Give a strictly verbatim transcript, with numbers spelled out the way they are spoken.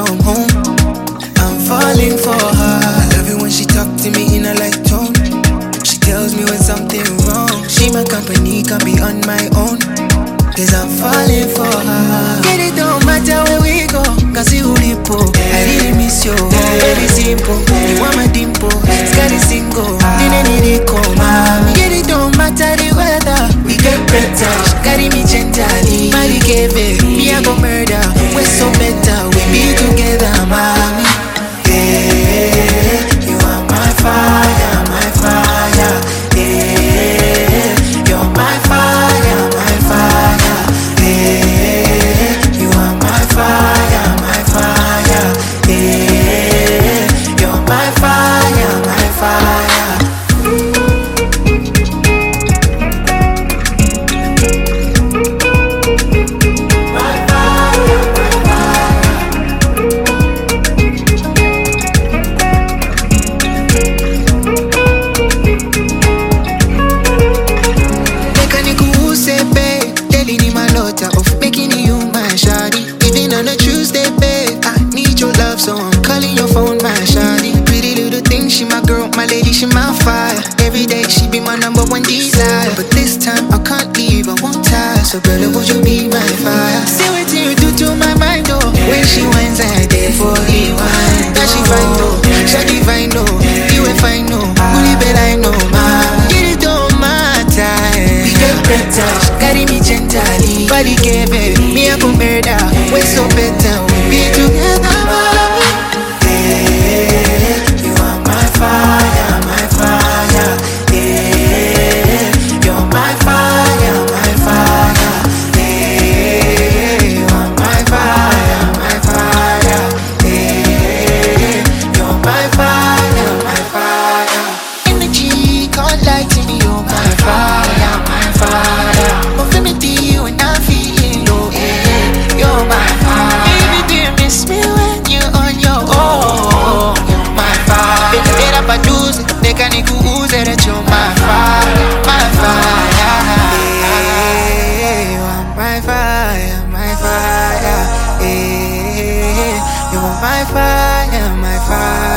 come home. I'm falling for her. I love it when she talk to me in a light tone. She tells me when something wrong. She my company, can be on my own. Cause I'm falling for her. Get it don't matter where we go. Cause you lipo, I really miss you. Very simple, you want my dimple. Scary single, didn't need it come. Get it don't matter the weather. We get better. She carry me gently. Mali gave it, me I go murder. We're so better, we be together, mommy. Yeah, you are my fire, my fire. Yeah, you're my fire, my fire. Yeah, you are my fire, my fire. Yeah, you're my fire, my fire. Of making you my shawty. Even on a Tuesday, babe, I need your love, so I'm calling your phone, my shawty. Pretty little thing, she my girl, my lady, she my fire. Every day she be my number one desire. But this time I can't leave, I won't tire. So girl, would you be my fire? See what you do to my mind, oh. When she wins, I did for the wine. Now she fine, though, she divine, though. You ain't fine, no, only bet I know, man. Get it don't matter. We get better, she carry me gently. Body gave it, me I go murder. We're so better, we be together. Yeah, you are my fire, my fire. Yeah, you're my fire, my fire. Yeah, you are my fire, my fire. Yeah, you're my fire, my fire. Energy can't lie to me, you're my fire, my fire. Infinity, you and I feeling low, yeah. You're my fire. Baby, do you miss me when you're on your own? You're my fire. Baby, get up and do it. They can't use it that you're my fire, my fire. Yeah, you are my fire, my fire. Yeah, you're my fire, my fire.